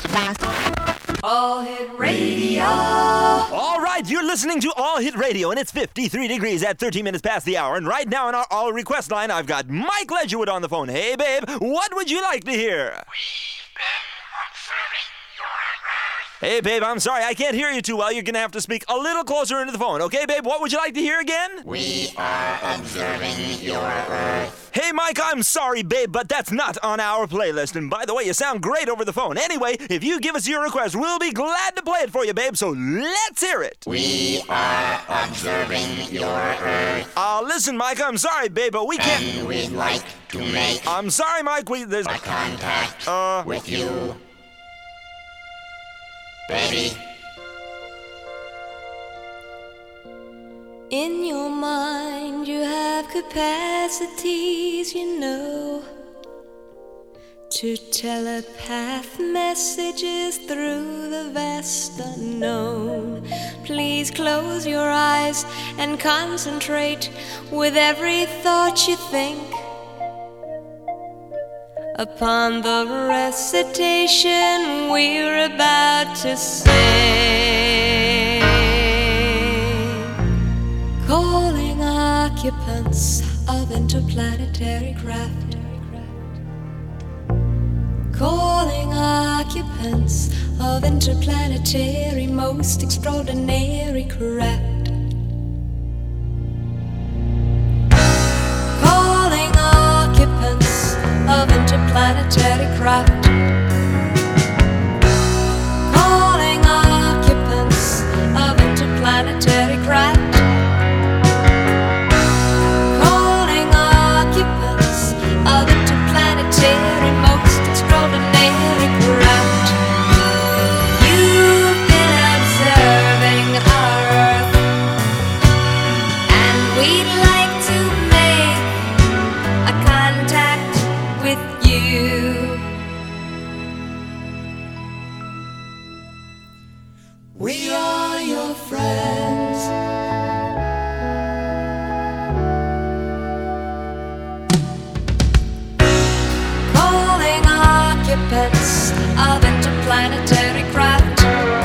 All Hit Radio. All right, you're listening to All Hit Radio, and it's 53 degrees at 13 minutes past the hour. And right now on our All Request line, I've got Mike Ledgerwood on the phone. Hey, babe, what would you like to hear? Hey, babe, I'm sorry, I can't hear you too well. You're going to have to speak a little closer into the phone. Okay, babe, what would you like to hear again? We are observing your Earth. Hey, Mike, I'm sorry, babe, but that's not on our playlist. And by the way, you sound great over the phone. Anyway, if you give us your request, we'll be glad to play it for you, babe, so let's hear it. We are observing your Earth. Listen, Mike, I'm sorry, babe, but we can't... And we'd like to make... I'm sorry, Mike, there's... a contact with you. Baby. In your mind you have capacities, you know, to telepath messages through the vast unknown. Please close your eyes and concentrate with every thought you think upon the recitation we're about to sing. Calling occupants of interplanetary craft. Calling occupants of interplanetary most extraordinary craft. Calling occupants of interplanetary craft. Calling occupants of interplanetary craft. Calling occupants of interplanetary most extraordinary craft. You've been observing our Earth, and we'd like to make a contact with you. We are your friends. Calling occupants of interplanetary craft.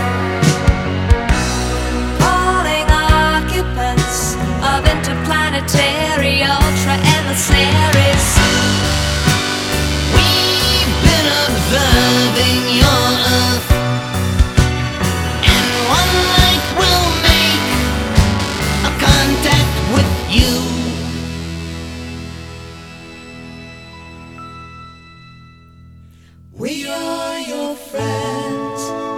Calling occupants of interplanetary ultra emissaries. We've been observing your Earth, and one night we'll make a contact with you. We are your friends.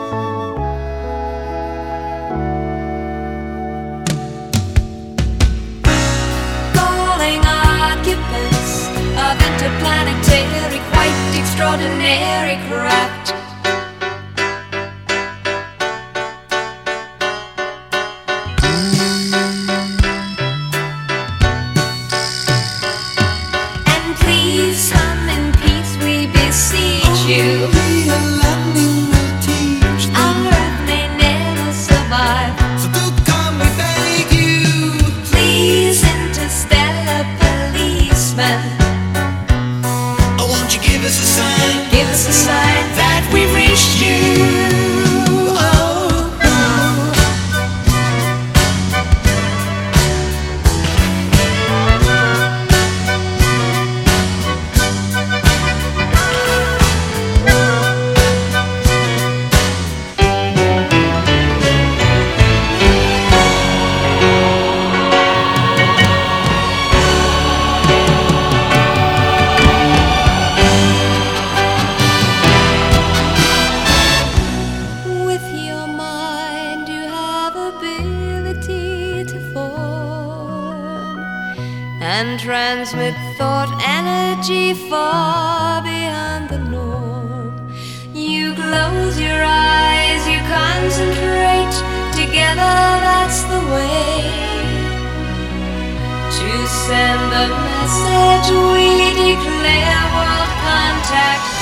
Calling occupants of interplanetary, quite extraordinary craft. And please come in peace, we beseech you. Our Earth may never survive. So do come, we beg you. Please, interstellar policeman, Oh, won't you give us a sign give us a sign that we've reached you? Oh, with your mind you have ability to form and transmit thought energy far beyond the norm. You close your eyes, you concentrate, together that's the way to send the message we declare world contact